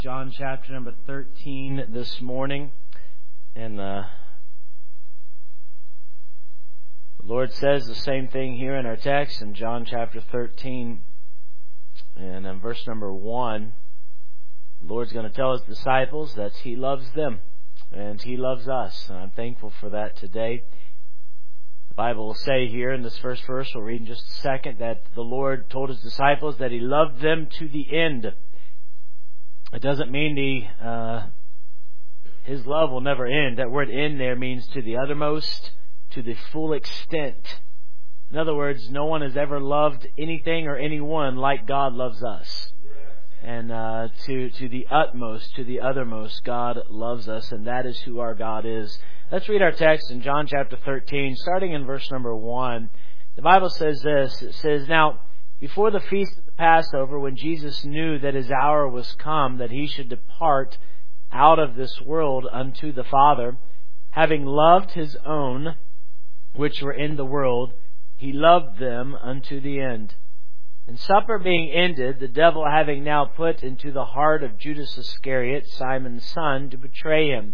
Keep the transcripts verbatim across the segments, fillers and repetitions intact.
John chapter number thirteen this morning. And uh, the Lord says the same thing here in our text in John chapter thirteen. And in verse number one, the Lord's going to tell His disciples that He loves them and He loves us. And I'm thankful for that today. The Bible will say here in this first verse, we'll read in just a second, that the Lord told His disciples that He loved them to the end. It doesn't mean the uh, His love will never end. That word end there means to the uttermost, to the full extent. In other words, no one has ever loved anything or anyone like God loves us. And uh, to to the utmost, to the uttermost, God loves us, and that is who our God is. Let's read our text in John chapter thirteen, starting in verse number one. The Bible says this. It says, "Now, before the feast of the Passover, when Jesus knew that His hour was come, that He should depart out of this world unto the Father, having loved His own which were in the world, He loved them unto the end. And supper being ended, the devil having now put into the heart of Judas Iscariot, Simon's son, to betray Him,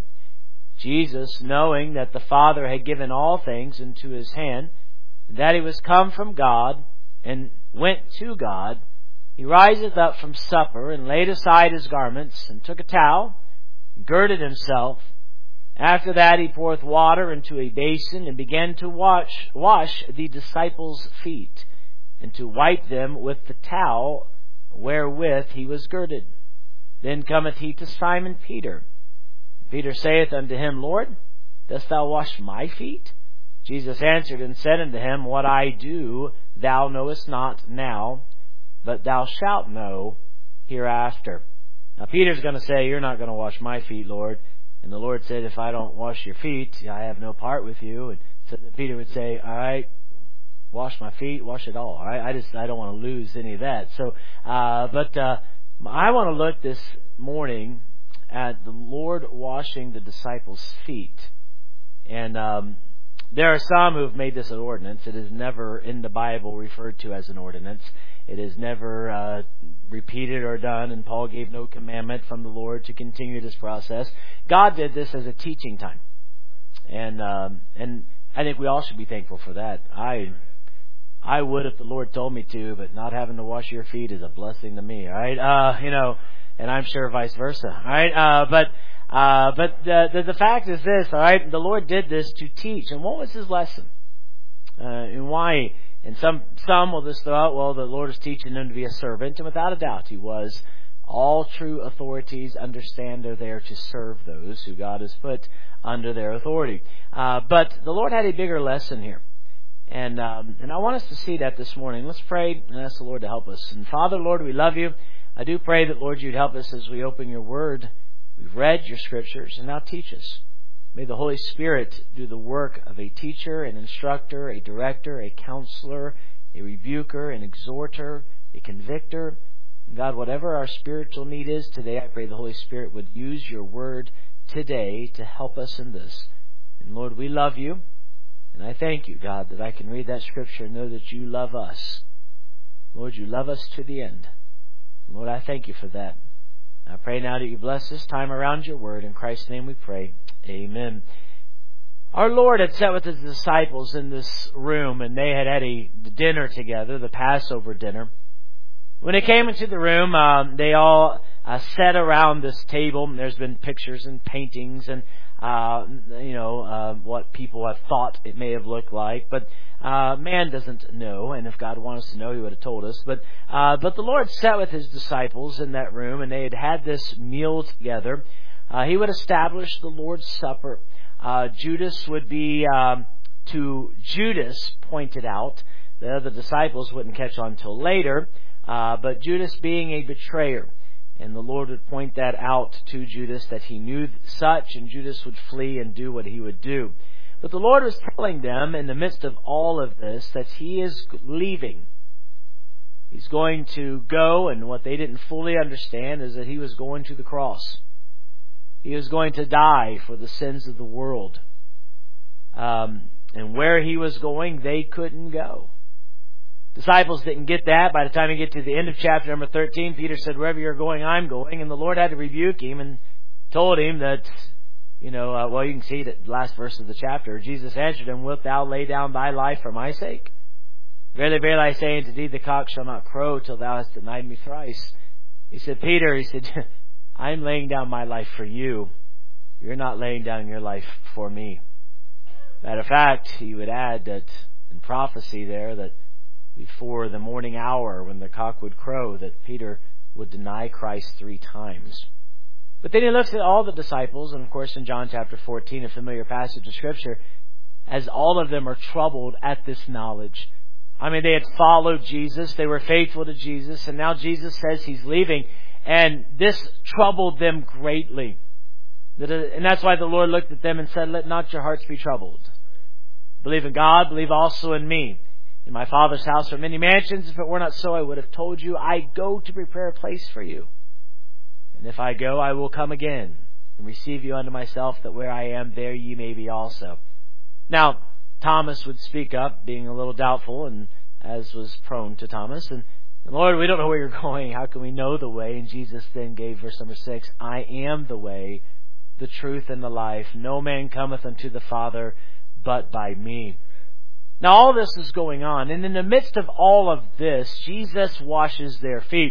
Jesus, knowing that the Father had given all things into His hand, and that He was come from God, and went to God, He riseth up from supper, and laid aside His garments, and took a towel, and girded Himself. After that He poureth water into a basin, and began to wash, wash the disciples' feet, and to wipe them with the towel wherewith He was girded. Then cometh He to Simon Peter. Peter saith unto Him, Lord, dost Thou wash my feet? Jesus answered and said unto him, What I do thou knowest not now, but thou shalt know hereafter. Now Peter's going to say, You're not going to wash my feet, Lord. And the Lord said, If I don't wash your feet, I have no part with you. And so then Peter would say, All right, wash my feet, wash it all. All right, I just I don't want to lose any of that. So, uh, but uh, I want to look this morning at the Lord washing the disciples' feet. And um, there are some who have made this an ordinance. It is never in the Bible referred to as an ordinance. It is never uh, repeated or done, and Paul gave no commandment from the Lord to continue this process. God did this as a teaching time. And um, and I think we all should be thankful for that. I I would if the Lord told me to, but not having to wash your feet is a blessing to me, all right? Uh, you know, and I'm sure vice versa, all right? Uh, but uh, but the, the the fact is this, all right? The Lord did this to teach, and what was His lesson? Uh, and why? And some some will just throw out, well, the Lord is teaching them to be a servant, and without a doubt He was. All true authorities understand they're there to serve those who God has put under their authority. Uh, but the Lord had a bigger lesson here. And um, and I want us to see that this morning. Let's pray and ask the Lord to help us. And Father, Lord, we love You. I do pray that, Lord, You'd help us as we open Your Word. We've read Your Scriptures, and now teach us. May the Holy Spirit do the work of a teacher, an instructor, a director, a counselor, a rebuker, an exhorter, a convictor. And God, whatever our spiritual need is today, I pray the Holy Spirit would use Your Word today to help us in this. And Lord, we love You. And I thank You, God, that I can read that Scripture and know that You love us. Lord, You love us to the end. Lord, I thank You for that. I pray now that You bless this time around Your Word. In Christ's name we pray. Amen. Our Lord had sat with His disciples in this room, and they had had a dinner together, the Passover dinner. When they came into the room, um, they all uh, sat around this table. There's been pictures and paintings and Uh, you know, uh, what people have thought it may have looked like. But uh, man doesn't know, and if God wanted us to know, He would have told us. But uh, but the Lord sat with His disciples in that room, and they had had this meal together. Uh, he would establish the Lord's Supper. Uh, Judas would be, um, to Judas pointed out. The other disciples wouldn't catch on till later. Uh, but Judas being a betrayer. And the Lord would point that out to Judas, that He knew such, and Judas would flee and do what he would do. But the Lord was telling them in the midst of all of this that He is leaving. He's going to go, and what they didn't fully understand is that He was going to the cross. He was going to die for the sins of the world. Um, and where He was going, they couldn't go. Disciples didn't get that. By the time you get to the end of chapter number thirteen, Peter said, wherever you're going, I'm going. And the Lord had to rebuke him and told him that, you know, uh, well, you can see that the last verse of the chapter. Jesus answered him, wilt thou lay down thy life for my sake? Verily, verily, I say unto thee, the cock shall not crow till thou hast denied me thrice. He said, Peter, he said, I'm laying down my life for you. You're not laying down your life for me. Matter of fact, he would add that in prophecy there that before the morning hour when the cock would crow, that Peter would deny Christ three times. But then he looks at all the disciples, and of course in John chapter fourteen, a familiar passage of Scripture, as all of them are troubled at this knowledge. I mean, they had followed Jesus, they were faithful to Jesus, and now Jesus says He's leaving, and this troubled them greatly. And that's why the Lord looked at them and said, let not your hearts be troubled. Believe in God, believe also in me. In my Father's house are many mansions. If it were not so, I would have told you, I go to prepare a place for you. And if I go, I will come again and receive you unto myself, that where I am, there ye may be also. Now, Thomas would speak up, being a little doubtful, and as was prone to Thomas. And, Lord, we don't know where you're going. How can we know the way? And Jesus then gave verse number six, I am the way, the truth, and the life. No man cometh unto the Father but by me. Now, all this is going on. And in the midst of all of this, Jesus washes their feet.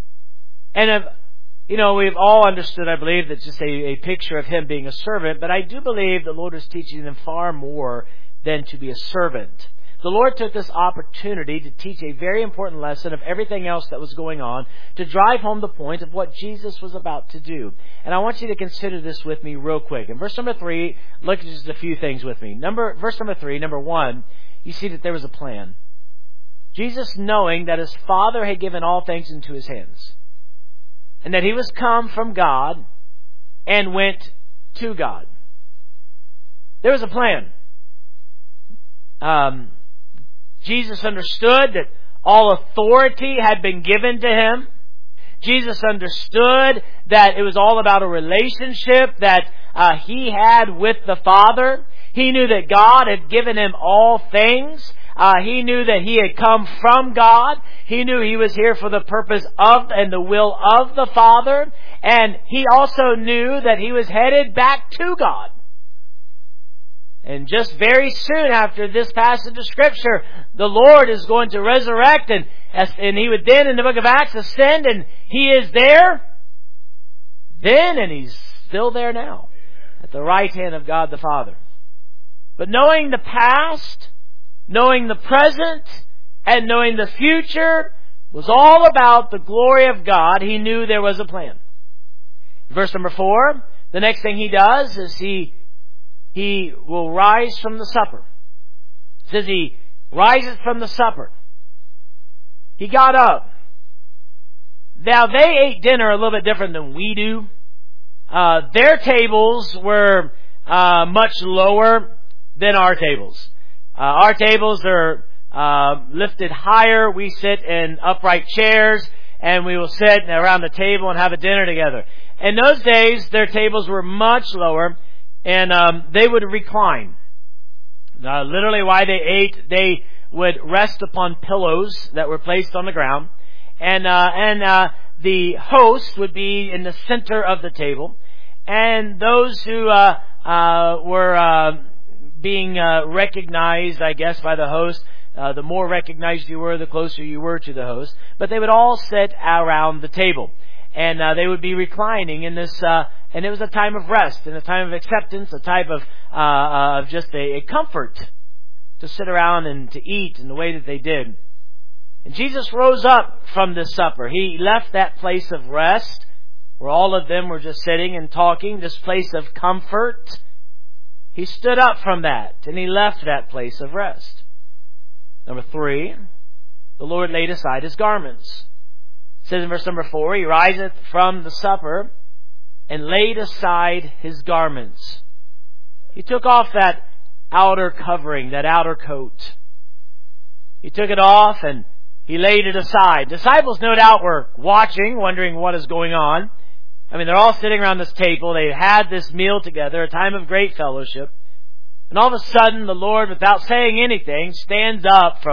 And if, you know, we've all understood, I believe, that's just a, a picture of Him being a servant. But I do believe the Lord is teaching them far more than to be a servant. The Lord took this opportunity to teach a very important lesson of everything else that was going on, to drive home the point of what Jesus was about to do. And I want you to consider this with me real quick. In verse number three, look at just a few things with me. Number, verse number three, number one, you see that there was a plan. Jesus, knowing that His Father had given all things into His hands, and that He was come from God and went to God. There was a plan. Um, Jesus understood that all authority had been given to Him. Jesus understood that it was all about a relationship that uh, He had with the Father. He knew that God had given Him all things. Uh, he knew that He had come from God. He knew He was here for the purpose of and the will of the Father. And He also knew that He was headed back to God. And just very soon after this passage of Scripture, the Lord is going to resurrect, and, and He would then in the book of Acts ascend, and He is there then, and He's still there now at the right hand of God the Father. But knowing the past, knowing the present, and knowing the future was all about the glory of God, He knew there was a plan. Verse number four, the next thing He does is He He will rise from the supper. It says He rises from the supper. He got up. Now, they ate dinner a little bit different than we do. Uh, their tables were uh, much lower than our tables. Uh, our tables are uh, lifted higher. We sit in upright chairs, and we will sit around the table and have a dinner together. In those days, their tables were much lower. And um, they would recline. Uh, literally, while they ate, they would rest upon pillows that were placed on the ground, and uh, and uh, the host would be in the center of the table, and those who uh, uh, were uh, being uh, recognized, I guess, by the host. Uh, the more recognized you were, the closer you were to the host. But they would all sit around the table. And uh, they would be reclining in this, uh, and it was a time of rest, and a time of acceptance, a type of uh, of just a, a comfort to sit around and to eat in the way that they did. And Jesus rose up from this supper. He left that place of rest where all of them were just sitting and talking, this place of comfort. He stood up from that, and He left that place of rest. Number three, the Lord laid aside His garments. It says in verse number four, He riseth from the supper and laid aside His garments. He took off that outer covering, that outer coat. He took it off and He laid it aside. Disciples no doubt were watching, wondering what is going on. I mean, they're all sitting around this table. They had this meal together, a time of great fellowship. And all of a sudden, the Lord, without saying anything, stands up from,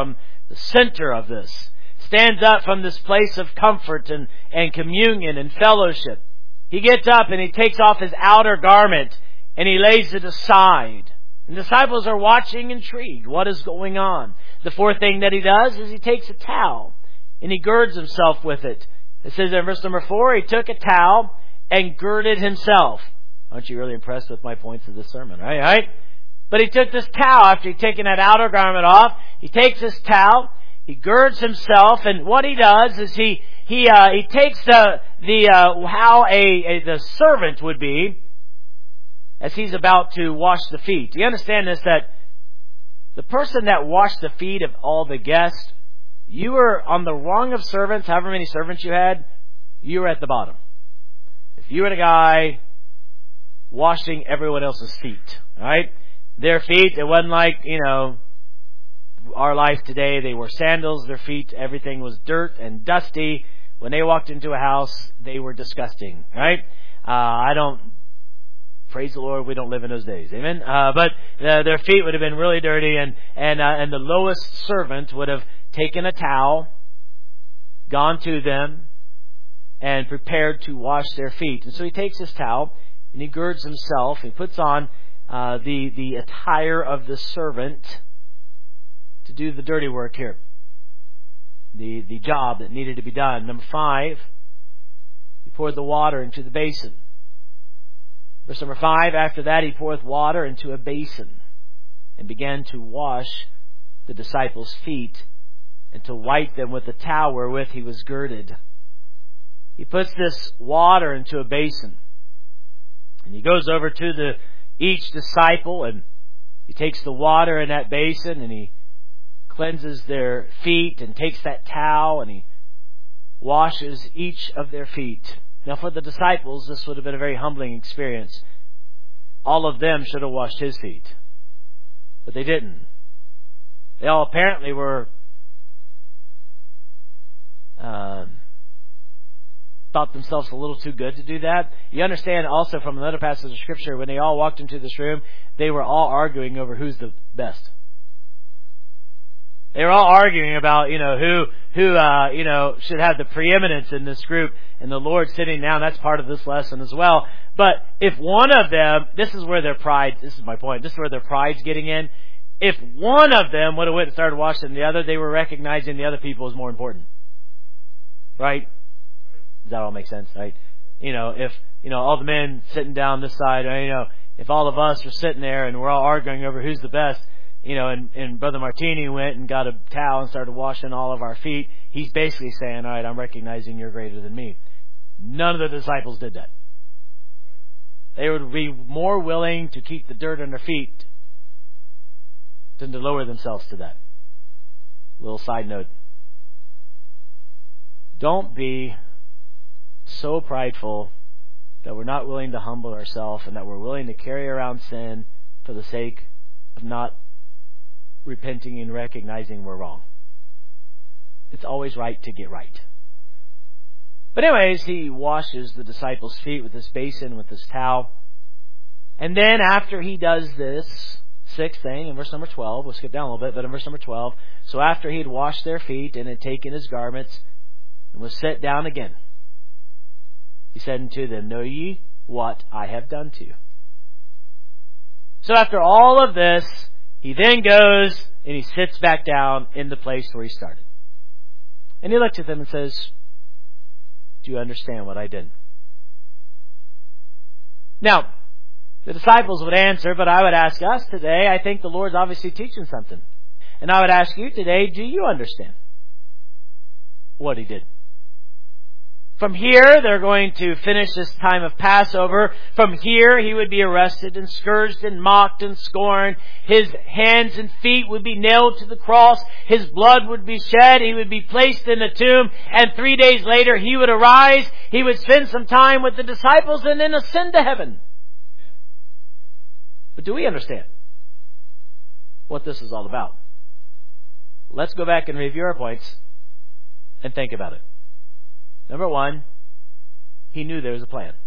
the center of this, stands up from this place of comfort and, and communion and fellowship. He gets up and he takes off his outer garment and he lays it aside. And the disciples are watching intrigued. What is going on? The fourth thing that he does is he takes a towel and he girds himself with it. It says in verse number four, he took a towel and girded himself. Aren't you really impressed with my points of this sermon, right? right? But he took this towel after he'd taken that outer garment off. He takes this towel, he girds himself, and what he does is he he uh, he takes the the uh, how a, a the servant would be as he's about to wash the feet. Do you understand this? That the person that washed the feet of all the guests, you were on the rung of servants. However many servants you had, you were at the bottom. If you were the guy washing everyone else's feet, right? Their feet, it wasn't like, you know, our life today. They wore sandals, their feet, everything was dirt and dusty. When they walked into a house, they were disgusting, right? Uh, I don't, praise the Lord, we don't live in those days, amen? Uh, but uh, their feet would have been really dirty, and, and, uh, and the lowest servant would have taken a towel, gone to them, and prepared to wash their feet. And so he takes his towel, and he girds himself, he puts on uh, the, the attire of the servant to do the dirty work here. The, the job that needed to be done. Number five, he poured the water into the basin. Verse number five, after that he poureth water into a basin and began to wash the disciples' feet and to wipe them with the towel wherewith he was girded. He puts this water into a basin and he goes over to the each disciple and he takes the water in that basin and he cleanses their feet and takes that towel and he washes each of their feet. Now for the disciples, this would have been a very humbling experience. All of them should have washed his feet, but they didn't. They all apparently were uh, thought themselves a little too good to do that. You understand also from another passage of Scripture, when they all walked into this room, they were all arguing over who's the best. They were all arguing about, you know, who, who, uh, you know, should have the preeminence in this group. And the Lord sitting down, that's part of this lesson as well. But if one of them, this is where their pride, this is my point, this is where their pride's getting in. If one of them would have went and started washing the other, they were recognizing the other people as more important. Right? Does that all make sense? Right? You know, if, you know, all the men sitting down this side, you know, if all of us are sitting there and we're all arguing over who's the best, you know, and, and Brother Martini went and got a towel and started washing all of our feet, he's basically saying, all right, I'm recognizing you're greater than me. None of the disciples did that. They would be more willing to keep the dirt on their feet than to lower themselves to that. Little side note. Don't be so prideful that we're not willing to humble ourselves and that we're willing to carry around sin for the sake of not repenting and recognizing we're wrong. It's always right to get right. But anyways, he washes the disciples' feet with this basin, with this towel. And then after he does this sixth thing, in verse number twelve, we'll skip down a little bit, but in verse number twelve, so after he had washed their feet and had taken his garments and was set down again, he said unto them, Know ye what I have done to you? So after all of this, he then goes and he sits back down in the place where he started. And he looked at them and says, Do you understand what I did? Now, the disciples would answer, but I would ask us today, I think the Lord's obviously teaching something. And I would ask you today, do you understand what he did? From here, they're going to finish this time of Passover. From here, he would be arrested and scourged and mocked and scorned. His hands and feet would be nailed to the cross. His blood would be shed. He would be placed in a tomb. And three days later, he would arise. He would spend some time with the disciples and then ascend to heaven. But do we understand what this is all about? Let's go back and review our points and think about it. Number one, he knew there was a plan.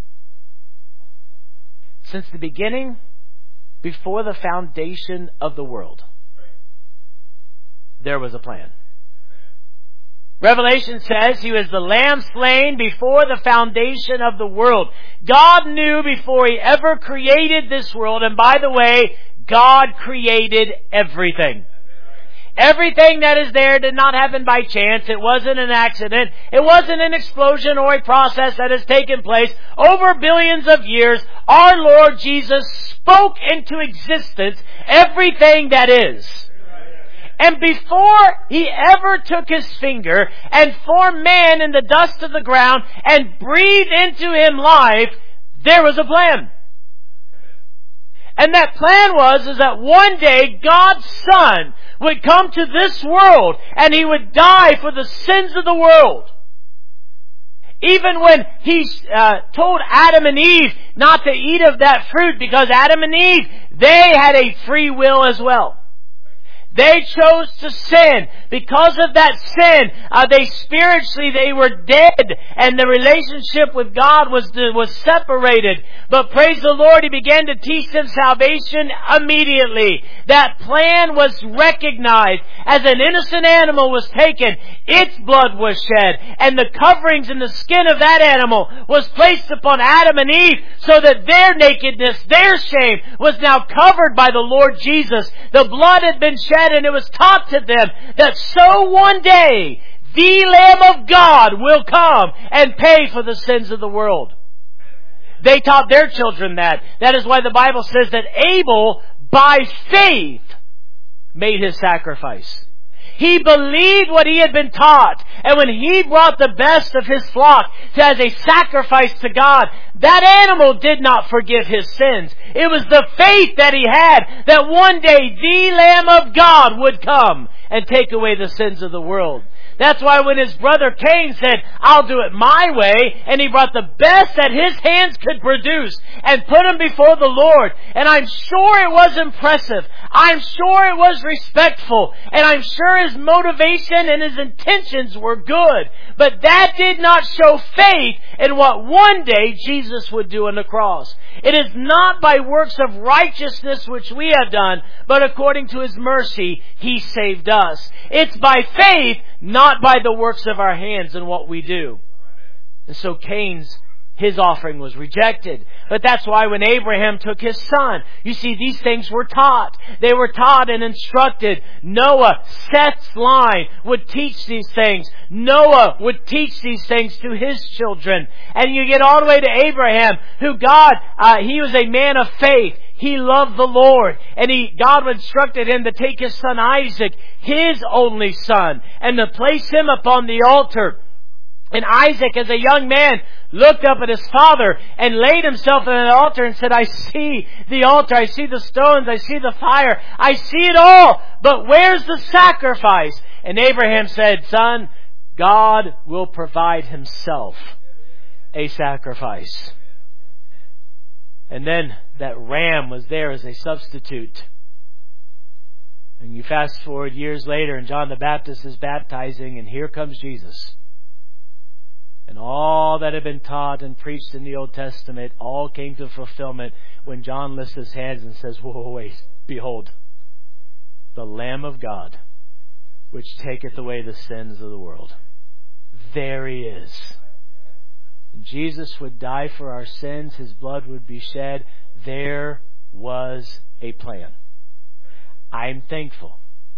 Since the beginning, before the foundation of the world, there was a plan. Revelation says He was the Lamb slain before the foundation of the world. God knew before He ever created this world. And by the way, God created everything. Everything that is there did not happen by chance. It wasn't an accident. It wasn't an explosion or a process that has taken place over billions of years. Our Lord Jesus spoke into existence everything that is. And before He ever took His finger and formed man in the dust of the ground and breathed into him life, there was a plan. And that plan was is that one day God's Son would come to this world and He would die for the sins of the world. Even when He uh, told Adam and Eve not to eat of that fruit, because Adam and Eve, they had a free will as well. They chose to sin. Because of that sin, uh, they spiritually, they were dead. And the relationship with God was, was separated. But praise the Lord, He began to teach them salvation immediately. That plan was recognized. As an innocent animal was taken, its blood was shed. And the coverings and the skin of that animal was placed upon Adam and Eve, so that their nakedness, their shame, was now covered by the Lord Jesus. The blood had been shed, and it was taught to them that so one day the Lamb of God will come and pay for the sins of the world. They taught their children that. That is why the Bible says that Abel, by faith, made his sacrifice. He believed what he had been taught. And when he brought the best of his flock as a sacrifice to God, that animal did not forgive his sins. It was the faith that he had that one day the Lamb of God would come and take away the sins of the world. That's why when his brother Cain said, I'll do it my way, and he brought the best that his hands could produce and put him before the Lord. And I'm sure it was impressive. I'm sure it was respectful. And I'm sure his motivation and his intentions were good. But that did not show faith in what one day Jesus would do on the cross. It is not by works of righteousness which we have done, but according to His mercy, He saved us. It's by faith, not by the works of our hands and what we do. And so Cain's, his offering was rejected. But that's why when Abraham took his son, you see, these things were taught. They were taught and instructed. Noah, Seth's line, would teach these things. Noah would teach these things to his children. And you get all the way to Abraham, who God, uh, he was a man of faith. He loved the Lord, and he, God instructed him to take his son Isaac, his only son, and to place him upon the altar. And Isaac, as a young man, looked up at his father and laid himself on the altar and said, I see the altar, I see the stones, I see the fire, I see it all, but where's the sacrifice? And Abraham said, son, God will provide Himself a sacrifice. And then that ram was there as a substitute. And you fast forward years later, and John the Baptist is baptizing, and here comes Jesus. And all that had been taught and preached in the Old Testament all came to fulfillment when John lifts his hands and says, whoa, wait, behold, the Lamb of God, which taketh away the sins of the world. There He is. Jesus would die for our sins. His blood would be shed. There was a plan. I'm thankful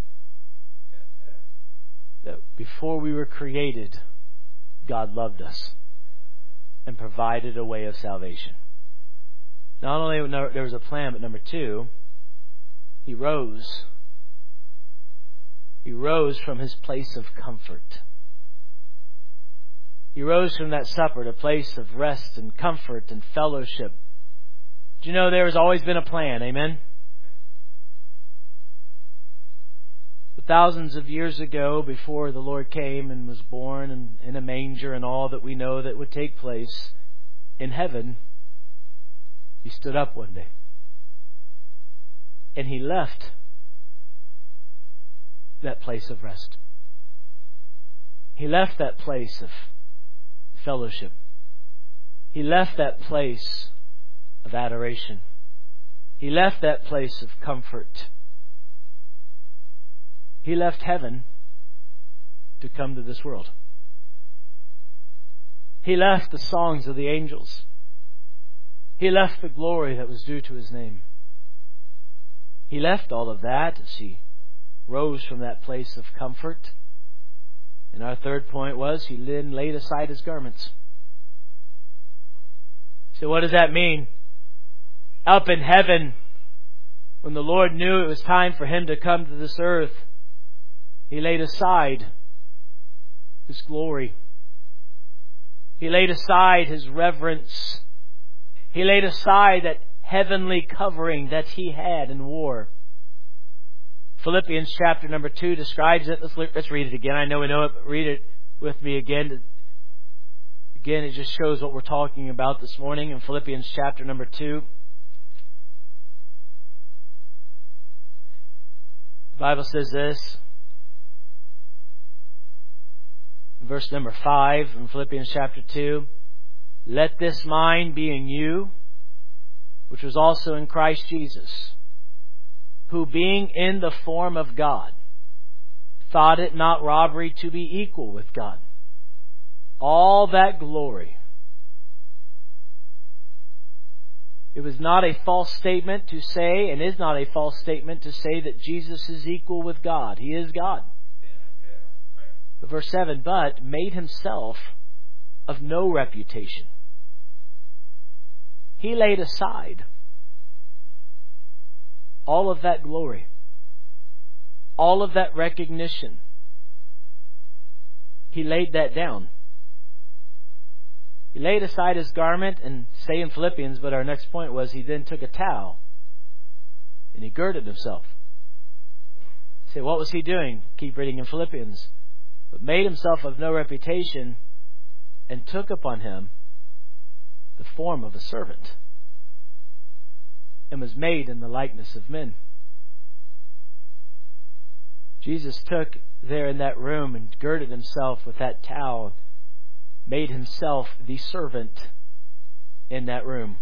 that before we were created, God loved us and provided a way of salvation. Not only there was a plan, but number two, He rose. He rose from His place of comfort. He rose from that supper to a place of rest and comfort and fellowship. Do you know there has always been a plan? Amen? Thousands of years ago, before the Lord came and was born and in a manger and all that we know that would take place in heaven, He stood up one day. And He left that place of rest. He left that place of fellowship. He left that place of adoration. He left that place of comfort. He left heaven to come to this world. He left the songs of the angels. He left the glory that was due to His name. He left all of that as He rose from that place of comfort. And our third point was He then laid aside His garments. So what does that mean? Up in heaven, when the Lord knew it was time for Him to come to this earth, He laid aside His glory. He laid aside His reverence. He laid aside that heavenly covering that He had and wore. Philippians chapter number two describes it. Let's, let's read it again. I know we know it, but read it with me again. Again, it just shows what we're talking about this morning in Philippians chapter number two. The Bible says this. Verse number five in Philippians chapter two. Let this mind be in you, which was also in Christ Jesus, who being in the form of God, thought it not robbery to be equal with God. All that glory. It was not a false statement to say, and is not a false statement to say that Jesus is equal with God. He is God. But verse seven, but made Himself of no reputation. He laid aside all of that glory, all of that recognition. He laid that down. He laid aside His garment, and say in Philippians, but our next point was He then took a towel and He girded Himself. You say, what was He doing? Keep reading in Philippians. But made Himself of no reputation and took upon Him the form of a servant and was made in the likeness of men. Jesus took there in that room and girded Himself with that towel, made Himself the servant in that room.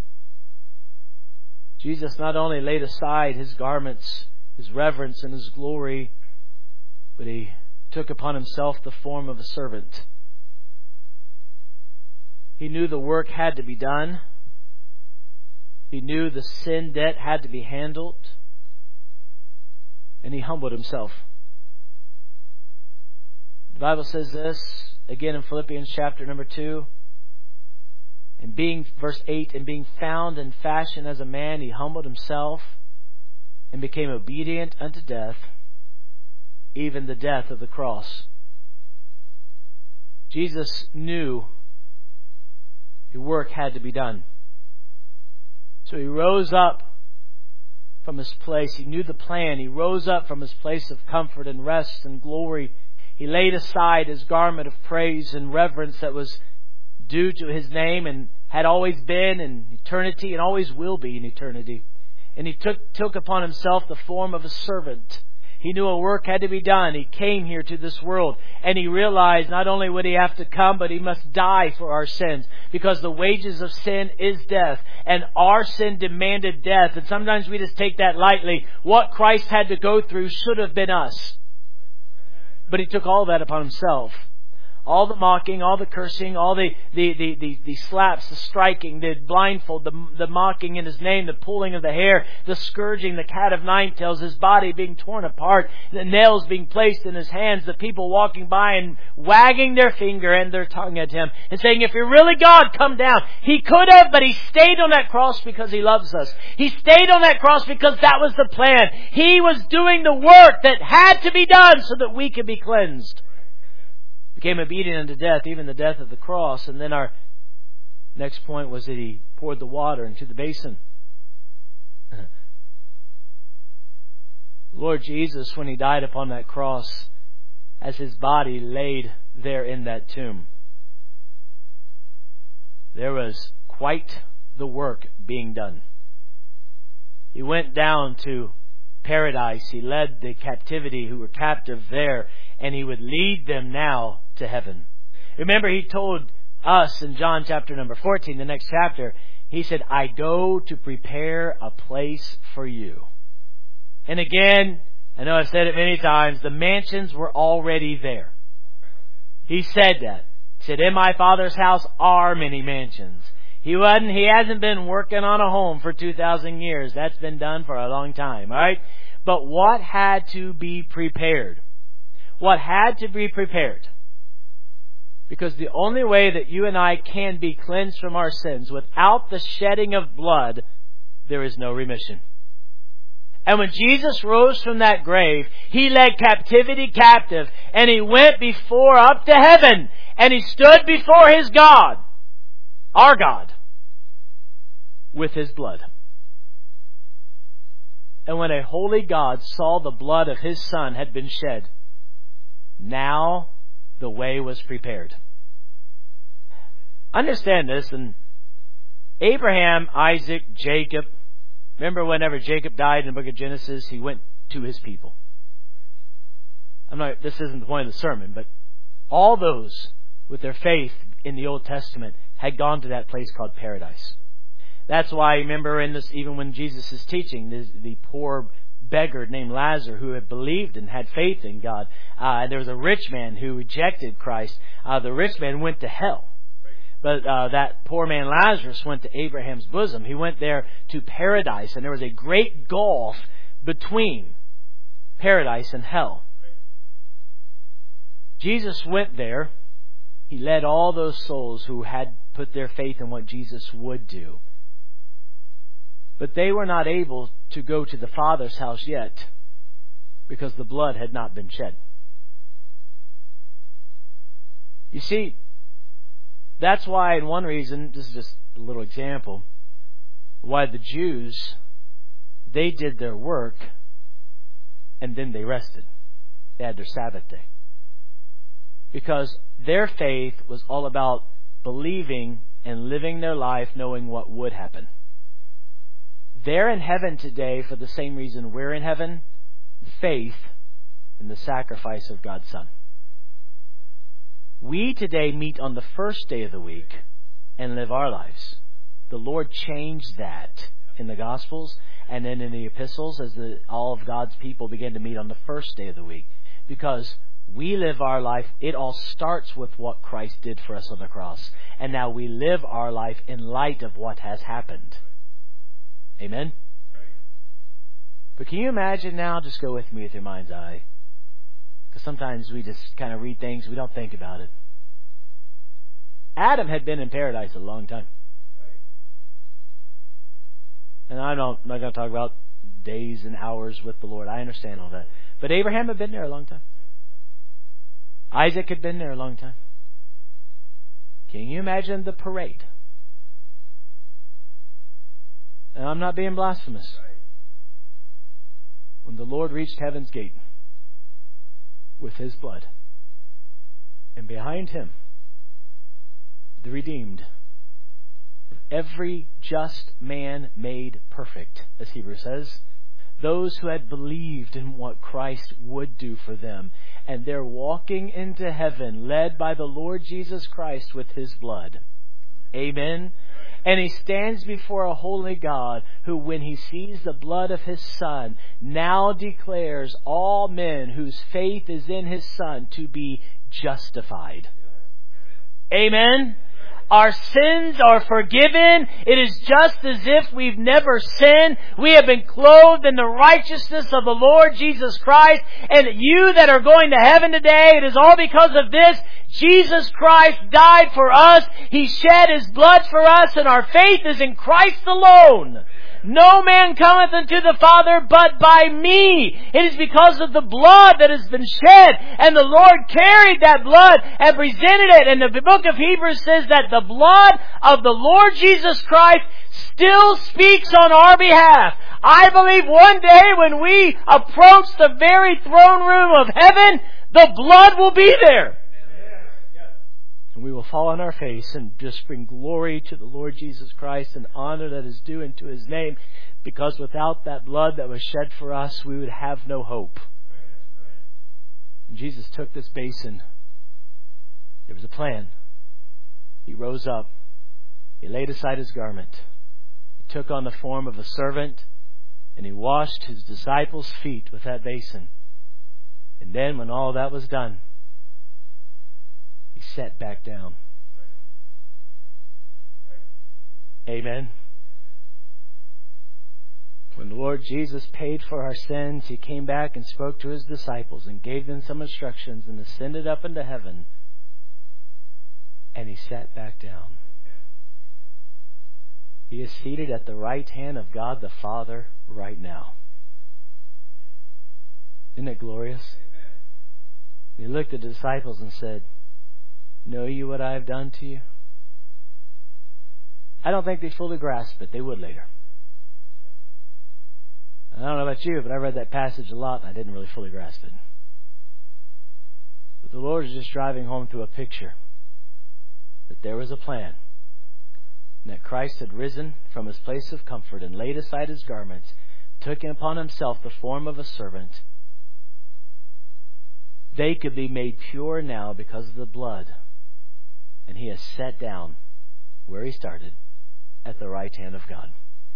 Jesus not only laid aside His garments, His reverence and His glory, but He took upon Himself the form of a servant. He knew the work had to be done. He knew the sin debt had to be handled. And He humbled Himself. The Bible says this, again in Philippians chapter number two. And being, verse eight, and being found in fashion as a man, He humbled Himself and became obedient unto death, even the death of the cross. Jesus knew the work had to be done. So He rose up from His place. He knew the plan. He rose up from His place of comfort and rest and glory. He laid aside His garment of praise and reverence that was due to His name and had always been in eternity and always will be in eternity. And He took, took upon Himself the form of a servant. He knew a work had to be done. He came here to this world and He realized not only would He have to come, but He must die for our sins, because the wages of sin is death, and our sin demanded death. And sometimes we just take that lightly. What Christ had to go through should have been us. But He took all that upon Himself. All the mocking, all the cursing, all the, the, the, the, the slaps, the striking, the blindfold, the, the mocking in His name, the pulling of the hair, the scourging, the cat of nine tails, His body being torn apart, the nails being placed in His hands, the people walking by and wagging their finger and their tongue at Him and saying, if you're really God, come down. He could have, but He stayed on that cross because He loves us. He stayed on that cross because that was the plan. He was doing the work that had to be done so that we could be cleansed. Became obedient unto death, even the death of the cross. And then our next point was that He poured the water into the basin. Lord Jesus, when He died upon that cross, as His body laid there in that tomb, there was quite the work being done. He went down to paradise. He led the captivity who were captive there, and He would lead them now to heaven. Remember, He told us in John chapter number fourteen, the next chapter, He said, I go to prepare a place for you. And again, I know I've said it many times. The mansions were already there. He said that. He said, in my Father's house are many mansions. He wasn't, he hasn't been working on a home for two thousand years. That's been done for a long time, alright? But what had to be prepared? What had to be prepared? Because the only way that you and I can be cleansed from our sins, without the shedding of blood, there is no remission. And when Jesus rose from that grave, He led captivity captive, and He went before up to heaven, and He stood before His God, our God, with His blood. And when a holy God saw the blood of His Son had been shed, now the way was prepared. Understand this, and Abraham, Isaac, Jacob, remember whenever Jacob died in the book of Genesis, he went to his people. I'm not, this isn't the point of the sermon, but all those with their faith in the Old Testament had gone to that place called paradise. That's why, remember, in this, even when Jesus is teaching, the, the poor beggar named Lazarus who had believed and had faith in God, uh, and there was a rich man who rejected Christ. Uh, the rich man went to hell. But uh, that poor man Lazarus went to Abraham's bosom. He went there to paradise, and there was a great gulf between paradise and hell. Jesus went there. He led all those souls who had put their faith in what Jesus would do. But they were not able to go to the Father's house yet because the blood had not been shed. You see, that's why, in one reason, this is just a little example, why the Jews, they did their work and then they rested. They had their Sabbath day. Because their faith was all about believing and living their life knowing what would happen. They're in heaven today for the same reason we're in heaven: faith in the sacrifice of God's Son. We today meet on the first day of the week and live our lives. The Lord changed that in the Gospels and then in the epistles as the, all of God's people began to meet on the first day of the week. Because we live our life, it all starts with what Christ did for us on the cross. And now we live our life in light of what has happened. Amen? But can you imagine now, just go with me with your mind's eye. Because sometimes we just kind of read things, we don't think about it. Adam had been in paradise a long time. And I don't, I'm not going to talk about days and hours with the Lord. I understand all that. But Abraham had been there a long time. Isaac had been there a long time. Can you imagine the parade? And I'm not being blasphemous. When the Lord reached heaven's gate with His blood, and behind Him, the redeemed, every just man made perfect, as Hebrews says, those who had believed in what Christ would do for them, and they're walking into heaven led by the Lord Jesus Christ with His blood. Amen. And He stands before a holy God who, when He sees the blood of His Son, now declares all men whose faith is in His Son to be justified. Amen. Our sins are forgiven. It is just as if we've never sinned. We have been clothed in the righteousness of the Lord Jesus Christ. And you that are going to heaven today, it is all because of this. Jesus Christ died for us. He shed His blood for us, and our faith is in Christ alone. No man cometh unto the Father but by me. It is because of the blood that has been shed. And the Lord carried that blood and presented it. And the book of Hebrews says that the blood of the Lord Jesus Christ still speaks on our behalf. I believe one day when we approach the very throne room of heaven, the blood will be there. And we will fall on our face and just bring glory to the Lord Jesus Christ and honor that is due unto His name. Because without that blood that was shed for us, we would have no hope. And Jesus took this basin. There was a plan. He rose up. He laid aside His garment. He took on the form of a servant. And He washed His disciples' feet with that basin. And then when all that was done, He sat back down. Amen. When the Lord Jesus paid for our sins, He came back and spoke to His disciples and gave them some instructions and ascended up into heaven. And He sat back down. He is seated at the right hand of God the Father right now. Isn't it glorious? He looked at the disciples and said, "Know you what I have done to you?" I don't think they fully grasped it. They would later. I don't know about you, but I read that passage a lot and I didn't really fully grasp it. But the Lord is just driving home through a picture that there was a plan, and that Christ had risen from His place of comfort and laid aside His garments, took upon Himself the form of a servant. They could be made pure now because of the blood, and He has sat down where He started, at the right hand of God.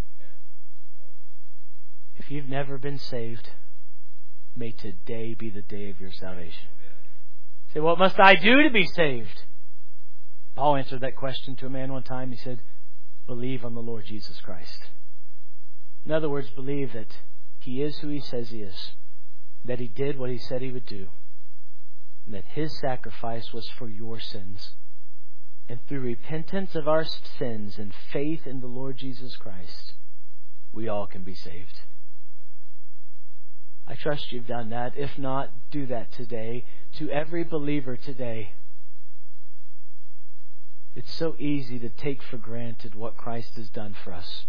If you've never been saved, may today be the day of your salvation. Say, what must I do to be saved? Paul answered that question to a man one time. He said, believe on the Lord Jesus Christ. In other words, believe that He is who He says He is, that He did what He said He would do, and that His sacrifice was for your sins. And through repentance of our sins and faith in the Lord Jesus Christ, we all can be saved. I trust you've done that. If not, do that today. To every believer today, it's so easy to take for granted what Christ has done for us.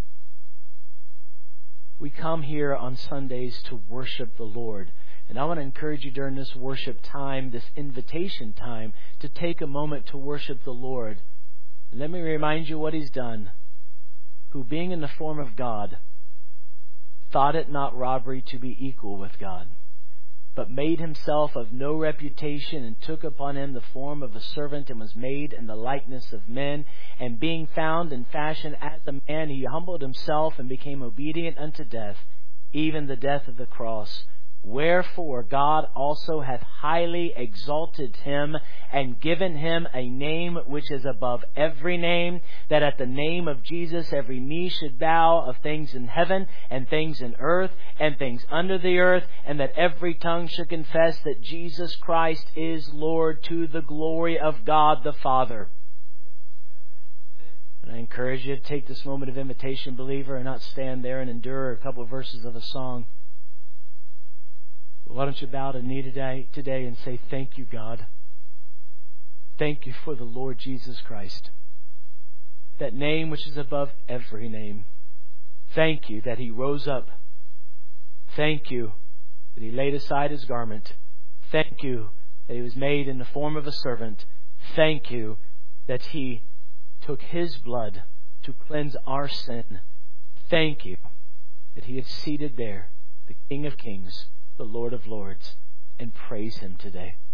We come here on Sundays to worship the Lord. And I want to encourage you during this worship time, this invitation time, to take a moment to worship the Lord. And let me remind you what He's done. Who, being in the form of God, thought it not robbery to be equal with God, but made Himself of no reputation, and took upon Him the form of a servant, and was made in the likeness of men. And being found in fashion as a man, He humbled Himself and became obedient unto death, even the death of the cross. Wherefore God also hath highly exalted Him, and given Him a name which is above every name, that at the name of Jesus every knee should bow, of things in heaven, and things in earth, and things under the earth, and that every tongue should confess that Jesus Christ is Lord, to the glory of God the Father. And I encourage you to take this moment of invitation, believer, and not stand there and endure a couple of verses of a song. Why don't you bow to knee today, today and say, thank you, God. Thank you for the Lord Jesus Christ, that name which is above every name. Thank you that He rose up. Thank you that He laid aside His garment. Thank you that He was made in the form of a servant. Thank you that He took His blood to cleanse our sin. Thank you that He is seated there, the King of Kings, the Lord of Lords, and praise Him today.